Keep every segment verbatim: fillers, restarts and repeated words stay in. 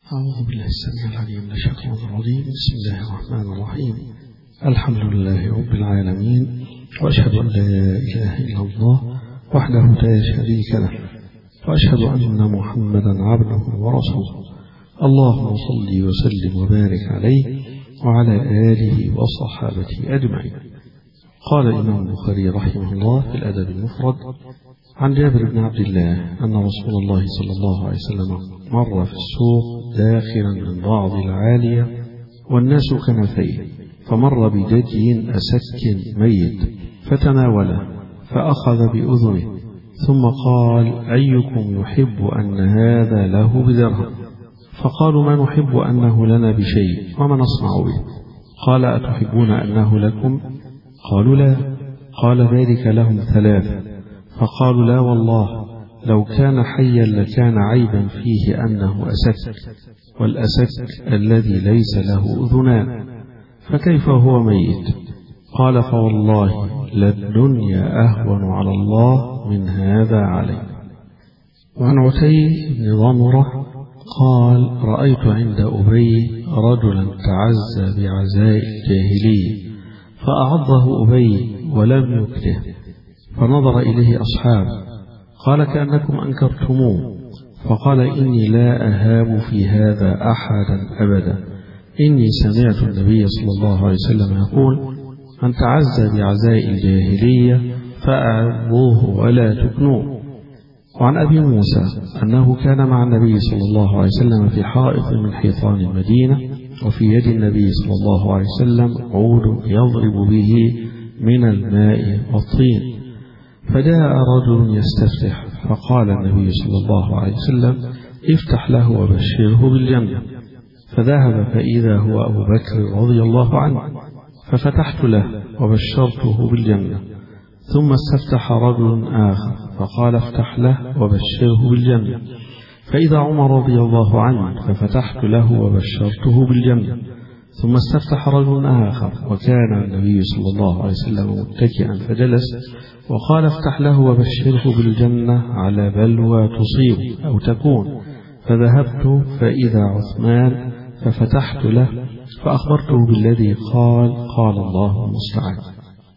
أعوذ بالله السميع العليم من الشيطان الرجيم. بسم الله الرحمن الرحيم. الحمد لله رب العالمين، وأشهد أن لا إله إلا الله وحده لا شريك له، وأشهد أن محمدا عبده ورسوله. اللهم صل وسلم وبارك عليه وعلى آله وصحابته أجمعين. قال الإمام البخاري رحمه الله في الأدب المفرد عن جابر بن عبد الله أن رسول الله صلى الله عليه وسلم مر في السوق داخلا من بعض العالية والناس كنفيه، فمر بدجي أسك ميت فتناوله فأخذ بأذنه، ثم قال: أيكم يحب أن هذا له بدرهم؟ فقالوا: ما نحب أنه لنا بشيء، وما نصنع به؟ قال: أتحبون أنه لكم؟ قالوا: لا. قال: ذلك لهم ثلاثة. فقالوا: لا والله، لو كان حيا لكان عيبا فيه أنه أسك، والأسك الذي ليس له أذنان، فكيف هو ميت؟ قال: فوالله للدنيا أهون على الله من هذا عليه. وعن عتيب بن ضمرة قال: رأيت عند أبي رجلا تعزى بعزاء الجاهلية فأعضه أبي ولم يكره، فنظر إليه أصحاب قال: كأنكم أنكرتموه. فقال: إني لا أهاب في هذا أحدا أبدا، إني سمعت النبي صلى الله عليه وسلم يقول: من تعزى بعزاء الجاهلية فأعظوه ولا تكنوه. وعن أبي موسى أنه كان مع النبي صلى الله عليه وسلم في حائط من حيطان المدينة، وفي يد النبي صلى الله عليه وسلم عود يضرب به من الماء والطين، فجاء رجل يستفتح، فقال النبي صلى الله عليه وسلم: افتح له وبشره بالجنة. فذهب فإذا هو أبو بكر رضي الله عنه، ففتحت له وبشرته بالجنة. ثم استفتح رجل آخر فقال: افتح له وبشره بالجنة. فإذا عمر رضي الله عنه، ففتحت له وبشرته بالجنة. ثم استفتح رجل آخر، وكان النبي صلى الله عليه وسلم متكئا فجلس، وقال: افتح له وبشره بالجنة على بلوى تصيب أو تكون. فذهبت فإذا عثمان، ففتحت له فأخبرته بالذي قال قال الله المستعان.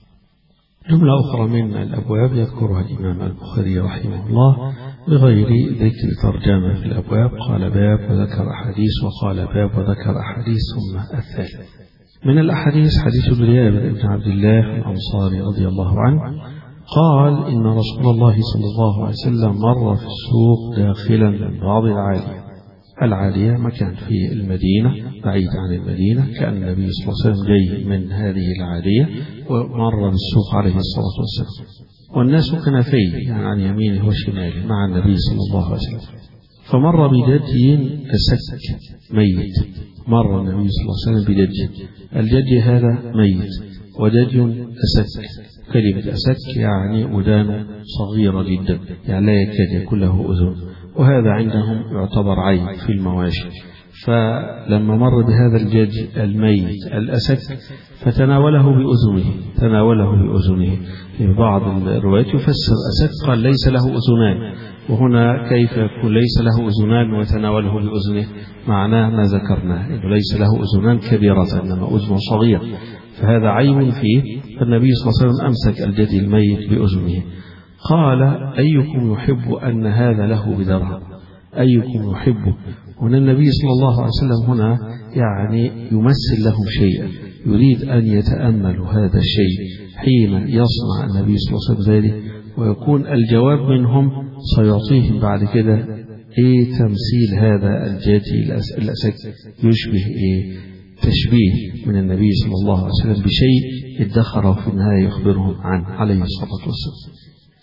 جملة أخرى من الأبواب يذكرها الإمام البخاري رحمه الله بغير ذكر ترجمة في الأبواب. قال: باب وذكر أحاديث، وقال: باب وذكر أحاديث ثم الثالث. من الأحاديث حديث جابر بن عبد الله الأنصاري رضي الله عنه قال: إن رسول الله صلى الله عليه وسلم مر في السوق داخلا من بعض العالية. العالية مكان في المدينة بعيد عن المدينة، كان النبي صلى الله عليه وسلم جاي من هذه العالية ومر بالسوق عليه الصلاة والسلام، والناس كنفيه يعني عن يمينه وشماله مع النبي صلى الله عليه وسلم. فمر بدجي أسك ميت، مر النبي صلى الله عليه وسلم بدجي، الجدي هذا ميت، ودجي أسك. كلمة أسك يعني ودان صغيرة جدا، يعني لا يكاد يكون له أذن، وهذا عندهم يعتبر عيب في المواشي. فلما مر بهذا الجدي الميت الأسك فتناوله بأذنه، تناوله بأذنه. في بعض الروايات يفسر أسك قال ليس له أذنان، وهنا كيف يكون ليس له أذنان وتناوله بأذنه؟ معناه ما ذكرناه، إنه ليس له أذنان كبيرة إنما أذن صغير، فهذا عيب فيه. فالنبي صلى الله عليه وسلم أمسك الجدي الميت بأذنه. قال: أيكم يحب أن هذا له بدرهم؟ أيكم يحب؟ هنا النبي صلى الله عليه وسلم هنا يعني يمثل لهم شيئا، يريد أن يتأملوا هذا الشيء حين يصنع النبي صلى الله عليه وسلم ذلك، ويكون الجواب منهم سيعطيهم بعد كده إيه تمثيل هذا الجدي الأسك، يشبه إيه تشبيه من النبي صلى الله عليه وسلم بشيء ادخره في النهاية يخبرهم عنه عليه الصلاة والسلام.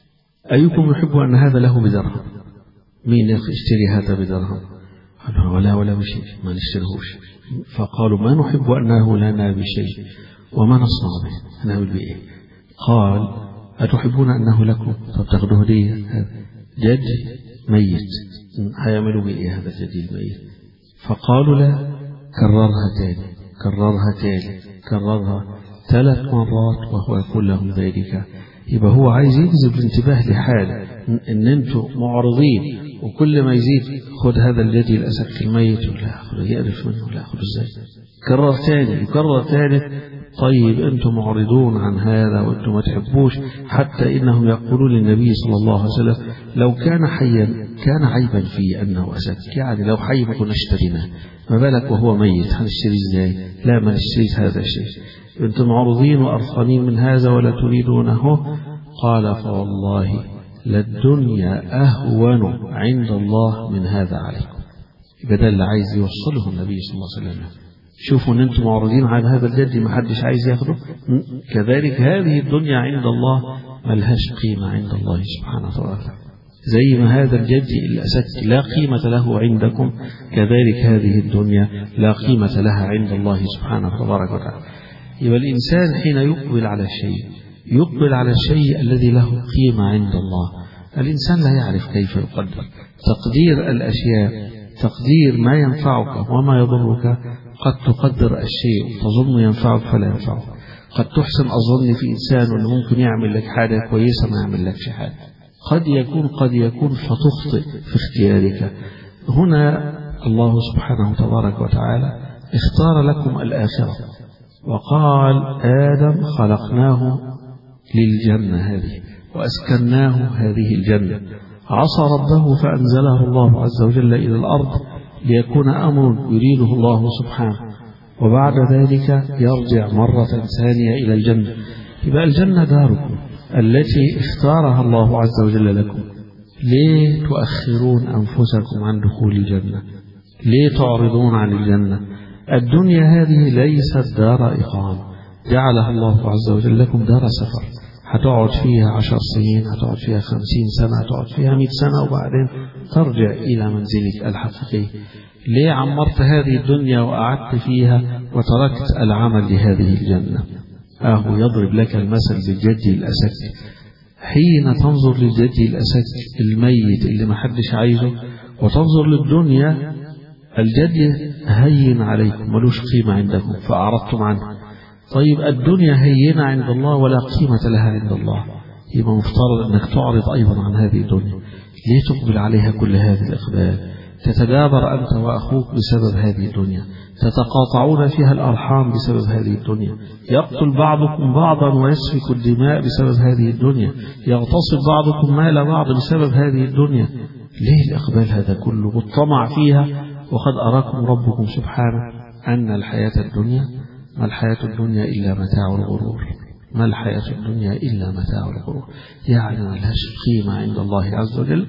أيكم يحب أن هذا له بدرهم؟ مين يشتري هذا بدرهم؟ قالوا: ولا ولا بشيء، ما نشتريهوش. فقالوا: ما نحب أنه لنا بشيء، وما نصنع به، نعمل بإيه؟ قال: أتحبون أنه لكم؟ طب تاخذوه ليه؟ هذا جد ميت، هيعملوا بإيه هذا الجدي الميت؟ فقالوا: لا. كررها تاني، كررها تاني، كررها ثلاث مرات وهو يقول لهم ذلك. يبقى هو عايز يجذب الانتباه لحال ان انتم معرضين وكل ما يزيد خد هذا الجدي الأسك الميت ولا أخذ يقرف منه ولا أخذ إزاي. كرر ثاني يكرر ثالث. طيب أنتم معرضون عن هذا وأنتم ما تحبوش، حتى إنهم يقولون للنبي صلى الله عليه وسلم لو كان حيا كان عيبا فيه أنه أسك، يعني لو حي ما كنا اشتريناه، ما بالك وهو ميت هنشتري إزاي؟ لا ما نشتريش هذا الشيء، أنتم معرضين وأرخانين من هذا ولا تريدونه. قال فوالله للدنيا أهون عند الله من هذا عليكم. بدل اللي عايز يوصله النبي صلى الله عليه وسلم. شوفوا ان انتم معرضين عن هذا الجد ما حدش عايز ياخده، كذلك هذه الدنيا عند الله ملهاش قيمة عند الله سبحانه وتعالى. زي ما هذا الجد الأسد لا قيمة له عندكم، كذلك هذه الدنيا لا قيمة لها عند الله سبحانه وتعالى. يبقى الإنسان حين يقبل على الشيء يقبل على الشيء الذي له قيمة عند الله. الإنسان لا يعرف كيف يقدر تقدير الأشياء، تقدير ما ينفعك وما يضرك. قد تقدر الشيء تظن ينفعك فلا ينفعك، قد تحسن أظن في إنسان أنه ممكن يعمل لك حاجة كويسة ما يعمل لكش حاجة، قد يكون قد يكون فتخطئ في اختيارك. هنا الله سبحانه تبارك وتعالى اختار لكم الآخرة وقال آدم خلقناه للجنة هذه وأسكناه هذه الجنة، عصى ربه فأنزله الله عز وجل إلى الأرض ليكون أمر يريده الله سبحانه، وبعد ذلك يرجع مرة ثانية إلى الجنة. يبقى الجنة داركم التي اختارها الله عز وجل لكم. ليه تؤخرون أنفسكم عن دخول الجنة؟ ليه تعرضون عن الجنة؟ الدنيا هذه ليست دار إقامة، جعلها الله عز وجل لكم دار سفر، هتقعد فيها عشر سنين، هتقعد فيها خمسين سنة، هتقعد فيها مئة سنة، وبعدين ترجع إلى منزلك الحقيقي. ليه عمرت هذه الدنيا وقعدت فيها وتركت العمل لهذه الجنة؟ أهو يضرب لك المثل بالجد الأسك. حين تنظر للجد الأسك الميت اللي ما حدش عايزه وتنظر للدنيا، الجد هين عليكم ملوش قيمة عندكم فأعرضتم عنه. طيب الدنيا هينة عند الله ولا قيمة لها عند الله، يبقى مفترض أنك تعرض أيضا عن هذه الدنيا. ليه تقبل عليها كل هذه الإقبال؟ تتدابر أنت وأخوك بسبب هذه الدنيا، تتقاطعون فيها الأرحام بسبب هذه الدنيا، يقتل بعضكم بعضا ويسفك الدماء بسبب هذه الدنيا، يغتصب بعضكم مال بعض بسبب هذه الدنيا. ليه الإقبال هذا كله والطمع فيها وقد أراكم ربكم سبحانه أن الحياة الدنيا ما الحياة الدنيا إلا متاع الغرور، ما الحياة الدنيا إلا متاع الغرور، يعني ما لهاش قيمة عند الله عز وجل.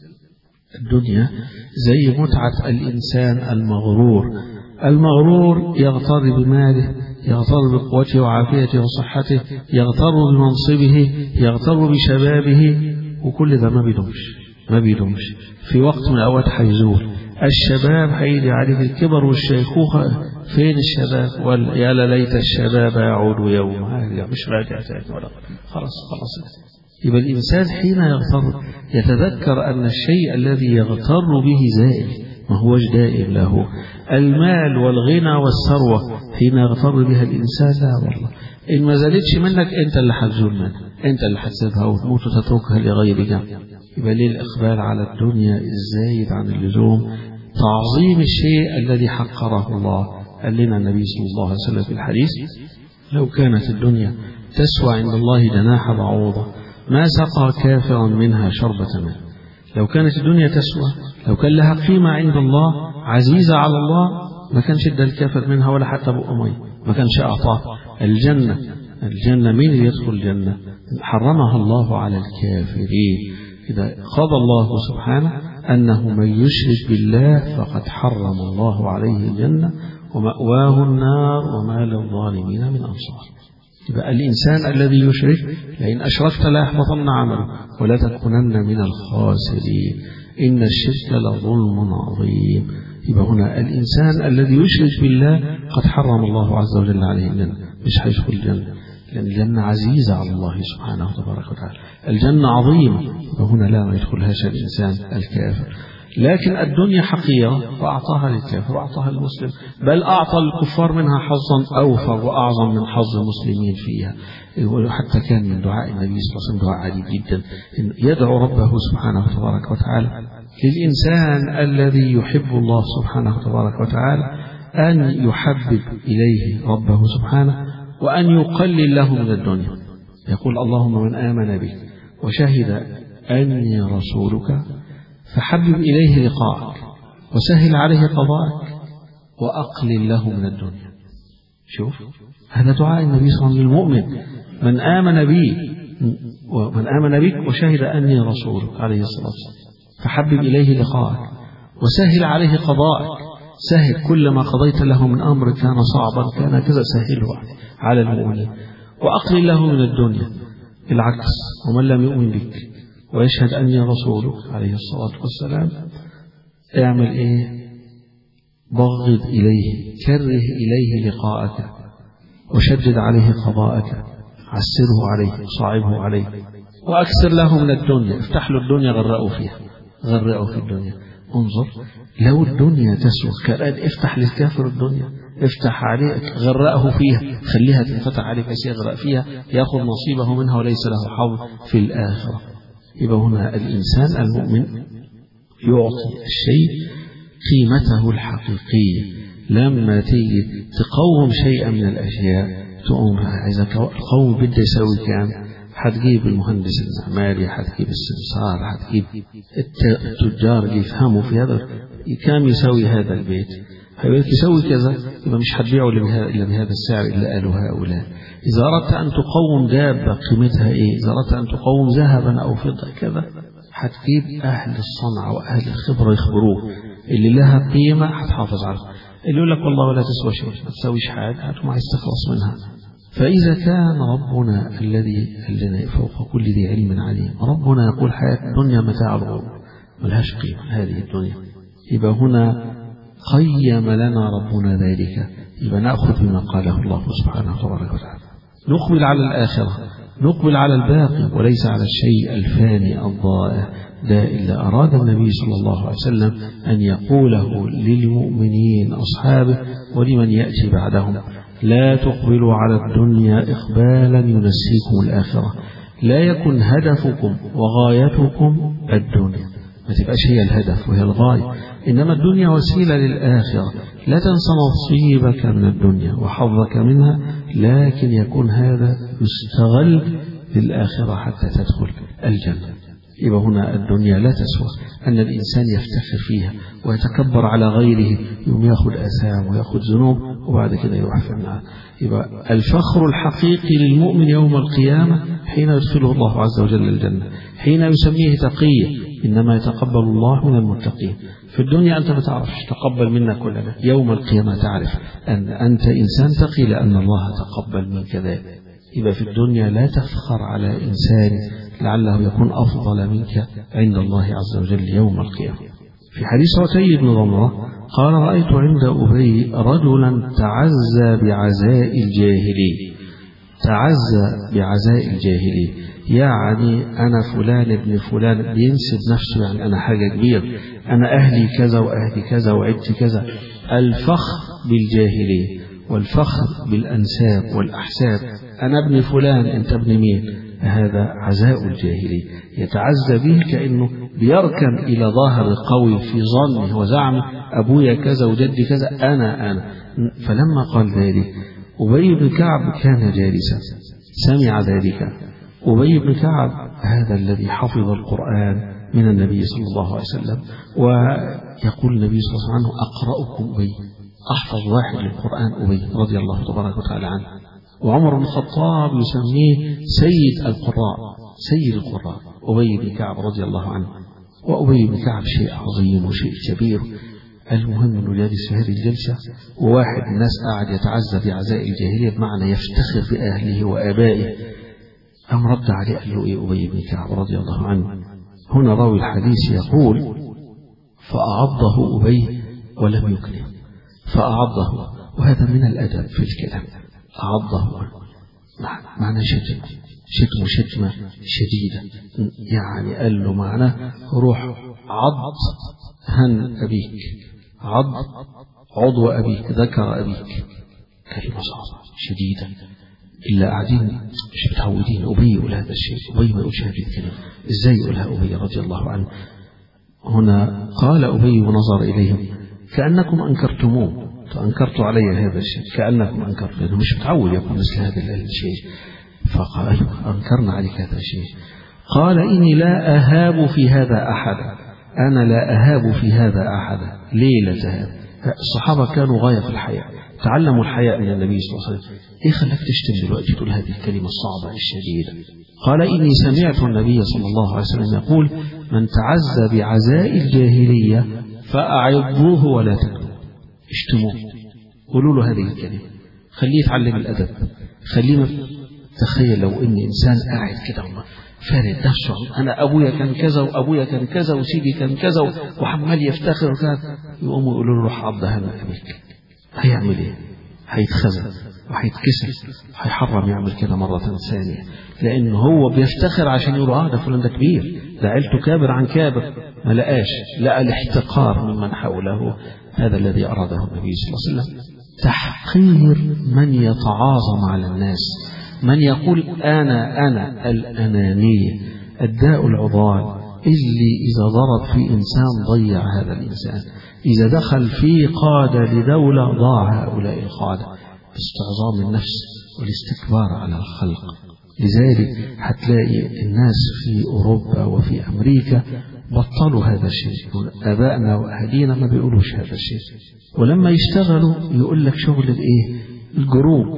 الدنيا زي متعة الإنسان المغرور، المغرور يغتر بماله، يغتر بقوته وعافيته وصحته، يغتر بمنصبه، يغتر بشبابه، وكل ده ما بيدومش ما بيدومش في وقت من الأوقات هيزول. الشباب هيجي عليه الكبر والشيخوخة، فين الشباب؟ يا ليت الشباب يعود يوم، مش راجع تاني ولا خلاص خلاص. يبقى الإنسان حين يغتر يتذكر أن الشيء الذي يغتر به زائل ما هوش دائم له. المال والغنى والثروة حين يغتر بها الإنسان لا والله إن ما زالتش منك أنت اللي هتزول منها، أنت اللي هتسيبها وتموت وتتركها لغير جنب. يبقى ليه الإقبال على الدنيا الزايد عن اللزوم؟ تعظيم الشيء الذي حقره الله. قال لنا النبي صلى الله عليه وسلم في الحديث لو كانت الدنيا تسوى عند الله جناح بعوضة ما سقى كافرا منها شربة ماء. لو كانت الدنيا تسوى، لو كان لها قيمة عند الله عزيزة على الله، ما كانش ادى الكافر منها ولا حتى بقى مية، ما كانش أعطاه. الجنة الجنة مين اللي يدخل الجنة؟ حرمها الله على الكافرين. إذا قضى الله سبحانه أنه من يشرك بالله فقد حرم الله عليه الجنة ومأواه النار وما للظالمين من أنصار. يبقى الإنسان الذي يشرك لئن أشركت لا يحبطن عمله ولا تكونن من الخاسرين إن الشرك لظلم عظيم. يبقى هنا الإنسان الذي يشرك بالله قد حرم الله عز وجل عليه الجنة، مش هيدخل الجنة لأن الجنة عزيزة على الله سبحانه وتبارك وتعالى، الجنة عظيمة، وهنا لا ما يدخلهاش الإنسان الكافر. لكن الدنيا حقيرة فأعطاها للكافر وأعطاها للمسلم، بل أعطى الكفار منها حظا أوفر وأعظم من حظ المسلمين فيها. حتى كان من دعاء النبي صلى الله عليه وسلم دعاء عجيب جدا، يدعو ربه سبحانه وتبارك وتعالى للإنسان الذي يحب الله سبحانه تبارك وتعالى أن يحبب إليه ربه سبحانه وأن يقلل له من الدنيا. يقول اللهم من آمن بك وشهد أني رسولك فحبب إليه لقاءك وسهل عليه قضاءك وأقلل له من الدنيا. شوف هذا دعاء النبي صلى الله عليه وسلم للمؤمن من آمن بي ومن آمن بك وشهد أني رسولك عليه الصلاة والسلام فحبب إليه لقاءك وسهل عليه قضاءك. سهل كل ما قضيت له من أمر كان صعبا كان كذا سهله على المؤمنين وأقلل له من الدنيا. العكس ومن لم يؤمن بك ويشهد أني رسولك عليه الصلاة والسلام اعمل إيه؟ بغض إليه كره إليه لقاءك وشدد عليه قضاءك عسره عليه صعبه عليه وأكثر له من الدنيا. افتح له الدنيا غرقوا فيها غرقوا في الدنيا. انظر لو الدنيا تسوى كالآن افتح للكافر الدنيا افتح عليه غرقه فيها خليها تنفتح عليه بحيث يغرق فيها يأخذ نصيبه منها وليس له حظ في الآخرة. يبقى هنا الإنسان المؤمن يعطي الشيء قيمته الحقيقية. لما تيجي تقوم شيئا من الأشياء تقوم إذا القوم بده يسوي كام هتجيب المهندس المعماري هتجيب السمسار هتجيب التجار يفهموا في هذا كم يسوي هذا البيت هيقولك يسوي كذا يبقى مش هتبيعه إلا بهذا السعر اللي قالوا هؤلاء. إذا أردت أن تقوم دابة قيمتها إيه إذا أردت أن تقوم ذهبا أو فضة كذا هتجيب أهل الصنعة وأهل الخبرة يخبروه اللي لها قيمة هتحافظ عليها. اللي يقول لك والله ولا تسوى شيء ما تسويش حاجة هتما يستخلص منها. فإذا كان ربنا الذي الذي فوق كل ذي علم عليم ربنا يقول حياة الدنيا متاع الغرور ملهاش قيمة هذه الدنيا يبقى هنا قيم لنا ربنا ذلك يبقى نأخذ بما قاله الله سبحانه وتعالى. نقبل على الآخرة نقبل على الباقي وليس على الشيء الفاني الضائع. ده إلا أراد النبي صلى الله عليه وسلم أن يقوله للمؤمنين أصحابه ولمن يأتي بعدهم لا تقبلوا على الدنيا إقبالا ينسيكم الآخرة. لا يكن هدفكم وغايتكم الدنيا ما تبقاش هي الهدف وهي الغاية إنما الدنيا وسيلة للآخرة. لا تنسى نصيبك من الدنيا وحظك منها لكن يكون هذا يستغل للآخرة حتى تدخل الجنة. يبقى هنا الدنيا لا تسوى أن الإنسان يفتخر فيها ويتكبر على غيره يوم يأخذ أثام ويأخذ ذنوب وبعد كده يروح في النار. يبقى الفخر الحقيقي للمؤمن يوم القيامة حين يدخله الله عز وجل الجنة حين يسميه تقيا إنما يتقبل الله من المتقين. في الدنيا أنت ما تعرفش تقبل منا كلنا يوم القيامة تعرف أن أنت إنسان تقي لأن الله تقبل منك ذلك. يبقى في الدنيا لا تفخر على إنسان لعله يكون أفضل منك عند الله عز وجل يوم القيامة. في حديث عتي بن ضمرة قال رأيت عند أبي رجلا تعزى بعزاء الجاهلي. تعزى بعزاء الجاهلي يعني أنا فلان ابن فلان بينسب نفسه يعني أنا حاجة كبير أنا أهلي كذا وأهلي كذا وعدتي كذا. الفخر بالجاهلية والفخر بالأنساب والأحساب أنا ابن فلان أنت ابن مين هذا عزاء الجاهلي. يتعزى به كأنه بيركن إلى ظاهر قوي في ظنه وزعمه أبويا كذا وجدي كذا أنا أنا. فلما قال ذلك أبي بن كعب كان جالسا سمع ذلك. أبي بن كعب هذا الذي حفظ القرآن من النبي صلى الله عليه وسلم ويقول النبي صلى الله عليه وسلم أقرأكم أبي أحفظ واحد للقرآن أبي رضي الله تبارك وتعالى عنه. وعمر بن الخطاب يسميه سيد القراء سيد القراء أبي بن كعب رضي الله عنه. وأبي بن كعب شيء عظيم وشيء كبير. المهم أنه جالس في هذه الجلسة وواحد من الناس قاعد يتعزى بعزاء الجاهلية بمعنى يفتخر بأهله وآبائه. أم رد عليه قال له إيه أبي بن كعب رضي الله عنه. هنا راوي الحديث يقول فأعضه أبي ولم يكلم فأعضه وهذا من الأدب في الكلام. أعضه معنى شتم شتم شتمة شديدة يعني قال له معناه روح عض هن أبيك عض عضو أبيك ذكر أبيك. كلمة صعبة شديدة إلا قاعدين مش متعودين أبي يقول هذا الشيء. أبي ما يقولش هذه الكلمة إزاي يقولها أبي رضي الله عنه. هنا قال أبي ونظر إليهم كأنكم أنكرتموه، أنكرت علي هذا الشيء، كأنكم أنكرتم، لأنه مش متعود يقول مثل هذا الشيء. فقال أيوة أنكرنا عليك هذا الشيء. قال إني لا أهاب في هذا أحدا، أنا لا أهاب في هذا أحدا. ليلة هذا الصحابة كانوا غاية في الحياء، تعلموا الحياء من النبي صلى الله عليه وسلم. إيه خلاك تشتم دلوقتي تقول هذه الكلمة الصعبة الشديدة؟ قال إني سمعت النبي صل الله عليه وسلم يقول من تعزى بعزاء الجاهلية فأعظوه ولا تكذبوه. اشتموه، قولوا له هذه الكلمة، خليه يتعلم الأدب، خليه. تخيل لو إن إنسان قاعد كده فارد نفسه، أنا أبويا كان كذا وأبويا كان كذا وسيدي كان كذا وحمال يفتخر وكذا، يقوموا يقولوا له روح عض هنا أبيك، هيعمل إيه؟ هيتخزن وهيتكسر، هيحرم يعمل كده مرة ثانية، لأنه هو بيفتخر عشان يقولوا آه ده فلان ده كبير، ده عيلته كابر عن كابر. ما لقاش، لقى الاحتقار ممن حوله. هذا الذي أراده النبي صلى الله عليه وسلم، تحقير من يتعاظم على الناس، من يقول أنا أنا الأنانية، الداء العضال اللي إذا ضرب في إنسان ضيع هذا الإنسان، إذا دخل في قادة لدولة ضاع هؤلاء القادة، باستعظام النفس والاستكبار على الخلق. لذلك هتلاقي الناس في أوروبا وفي أمريكا بطلوا هذا الشيء، أبائنا وأهالينا ما بيقولوش هذا الشيء. ولما يشتغلوا يقول لك شغل الإيه؟ الجروب،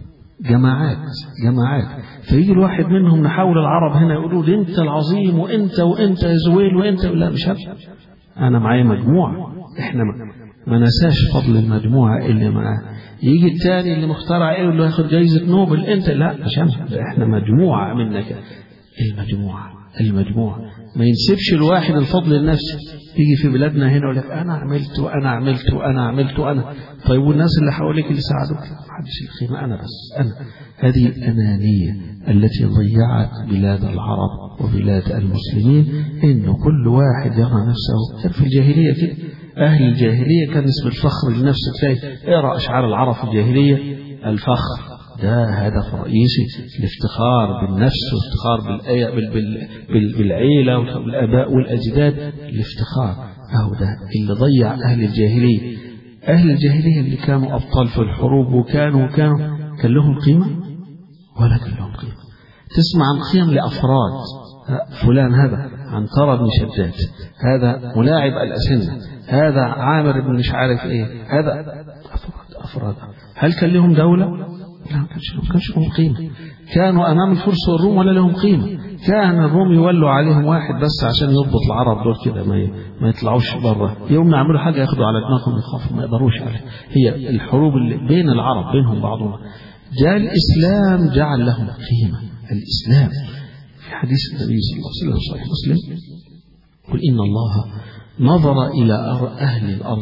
جماعات جماعات، فيجي الواحد منهم نحاول العرب هنا يقولوا لي أنت العظيم وأنت وأنت يا زويل وأنت، لا مش هذا، أنا معايا مجموعة، إحنا ما نساش فضل المجموعة اللي معاه. يجي التاني اللي مخترع إيه اللي ياخد جايزة نوبل، أنت لا مش أنا، إحنا مجموعة منك. المجموعة المجموعة ما ينسبش الواحد الفضل النفسي. يجي في بلادنا هنا يقول لك أنا عملت وأنا عملت وأنا عملت وأنا، طيب والناس اللي حواليك اللي ساعدوك؟ محدش الخيمة، أنا بس أنا. هذه الأنانية التي ضيعت بلاد العرب وبلاد المسلمين، إنه كل واحد يرى نفسه. كان في الجاهلية كده، أهل الجاهلية كان اسم الفخر لنفسه، تلاقي اقرأ أشعار العرب في الجاهلية، الفخر ده هدف رئيسي، الافتخار بالنفس والافتخار بالآية بال بال بال بالعيلة والآباء والأجداد، الافتخار. أهو ده اللي ضيع أهل الجاهلية. أهل الجاهلية اللي كانوا أبطال في الحروب وكانوا كانوا كان لهم قيمة ولا كان لهم قيمة. تسمع عن قيم لأفراد، فلان هذا عنترة بن شداد، هذا ملاعب الأسنة، هذا عامر بن مش عارف إيه، هذا أفراد أفراد. هل كان لهم دولة؟ لا، ما كانش لهم قيمة. كانوا أمام الفرس والروم ولا لهم قيمة. كان الروم يولوا عليهم واحد بس عشان يضبط العرب دول كده ما ما يطلعوش بره، يوم يعملوا حاجة ياخدوا على دماغهم يخافوا ما يقدروش عليه. هي الحروب اللي بين العرب بينهم بعضهم. جاء الإسلام جعل لهم قيمة. الإسلام في حديث النبي صلى الله عليه وسلم صحيح مسلم قل إن الله نظر إلى أهل الأرض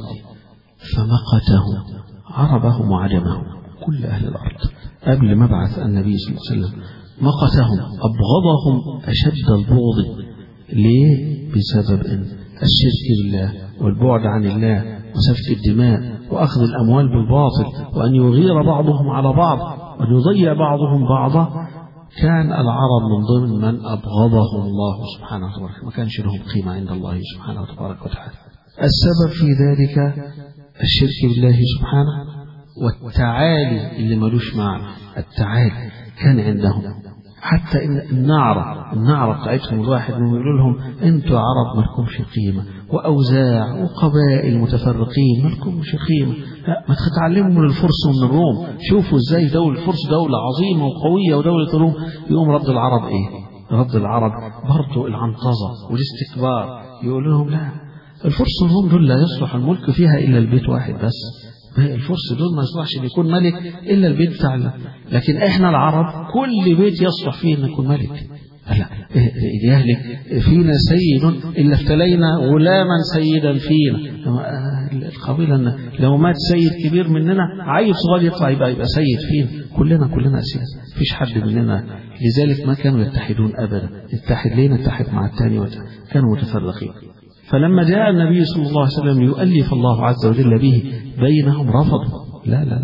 فمقتهم عربهم وعجمهم، كل أهل الأرض قبل ما بعث النبي صلى الله عليه وسلم مقتهم، أبغضهم أشد البغض. ليه؟ بسبب إن الشرك بالله والبعد عن الله وسفك الدماء وأخذ الأموال بالباطل وأن يغير بعضهم على بعض وأن يضيع بعضهم بعضا. كان العرب من ضمن من أبغضهم الله سبحانه وتعالى، ما كانش لهم قيمة عند الله سبحانه وتعالى. السبب في ذلك الشرك بالله سبحانه والتعالي اللي ملوش معنى. التعالي كان عندهم، حتى إن النعرة النعرة بتاعتهم الواحد منهم يقول لهم أنتوا عرب ما لكمش قيمة، وأوزاع وقبائل متفرقين ما لكمش قيمة. لا، ما تتعلموا من الفرس ومن الروم. شوفوا إزاي دولة الفرس دولة عظيمة وقوية ودولة الروم. يقوم رد العرب إيه؟ رد العرب برضو العنطزة والاستكبار. يقول لهم لا، الفرس والروم دول لا يصلح الملك فيها إلا البيت واحد بس. الفرس دول ما يصلحش ان يكون ملك الا البيت بتاعنا، لكن احنا العرب كل بيت يصلح فيه ان يكون ملك. لا، يهلك فينا سيد الا افتلينا غلاما سيدا فينا. القبيله لو مات سيد كبير مننا عيل صغير يطلع يبقى يبقى سيد فينا. كلنا كلنا اسياد، مفيش حد مننا. لذلك ما كانوا يتحدون ابدا. اتحد ليه؟ نتحد مع الثاني، كانوا متفرقين. فلما جاء النبي صلى الله عليه وسلم يؤلف الله عز وجل به بينهم رفضوا. لا لا لا،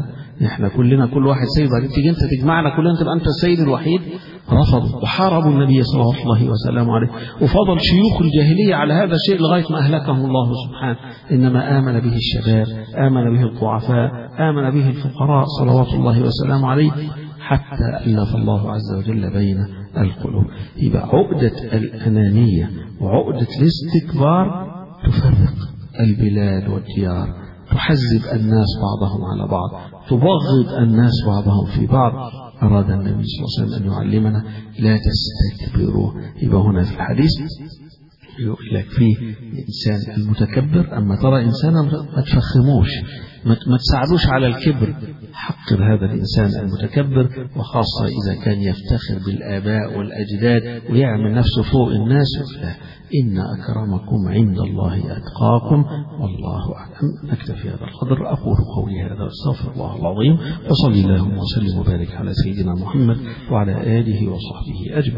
احنا كلنا كل واحد سيد، تيجي انت تجمعنا كلنا تبقى انت السيد الوحيد. رفضوا وحاربوا النبي صلى الله وسلم عليه، وفضل شيوخ الجاهلية على هذا الشيء لغاية ما أهلكهم الله سبحانه. إنما آمن به الشباب، آمن به الضعفاء، آمن به الفقراء صلوات الله وسلامه عليه، حتى ألف الله عز وجل بين القلوب. يبقى عقدة الأنانية وعقدة الاستكبار تفرق البلاد والديار، تحزب الناس بعضهم على بعض، تبغض الناس بعضهم في بعض. أراد النبي صلى الله عليه وسلم أن يعلمنا لا تستكبروا. يبقى هنا في الحديث يقول لك فيه الإنسان المتكبر، أما ترى إنسانا ما تفخموش، ما تساعدوش على الكبر، حقر هذا الإنسان المتكبر، وخاصة إذا كان يفتخر بالآباء والأجداد ويعمل نفسه فوق الناس. إن أكرمكم عند الله أتقاكم، والله أعلم. نكتفي هذا القدر. أقول قولي هذا واستغفر الله العظيم، وصلي اللهم وسلم وبارك على سيدنا محمد وعلى آله وصحبه أجمعين.